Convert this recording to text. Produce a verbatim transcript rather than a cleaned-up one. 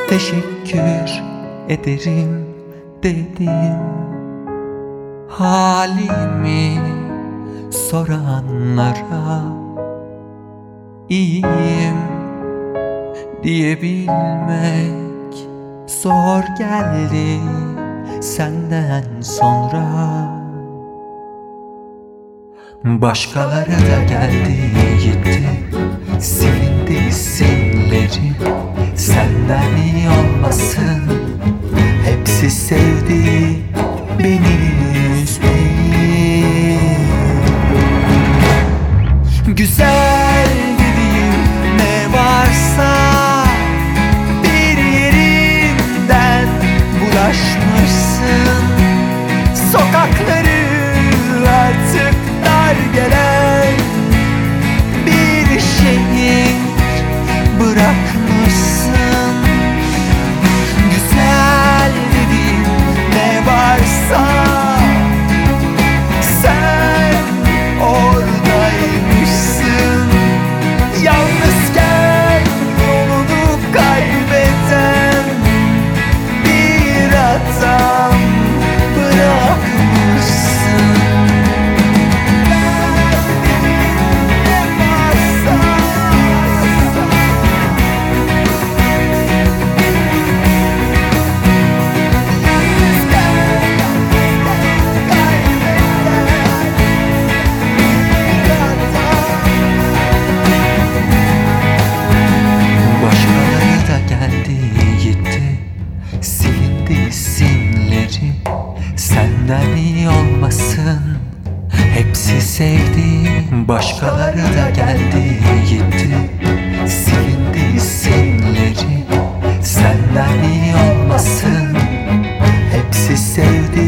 teşekkür ederim dedim. Halimi soranlara iyiyim diyebilmek zor geldi senden sonra. Başkaları da geldi gitti, silindi isimleri. Senden iyi olmasın, hepsi sevdi beni üzmeyi. Güzel dediğim ne varsa bir yerinden bulaşmışsın. Sokakları artık dar gelen bir şehir bırakmışsın. Güzel dediğim ne varsa sen oradaymışsın. Yalnızken yolunu kaybeden bir adam bırakmışsın. Senden iyi olmasın, hepsi sevdi. Başkaları da geldi gitti, silindi isimleri. Senden iyi olmasın, hepsi sevdi.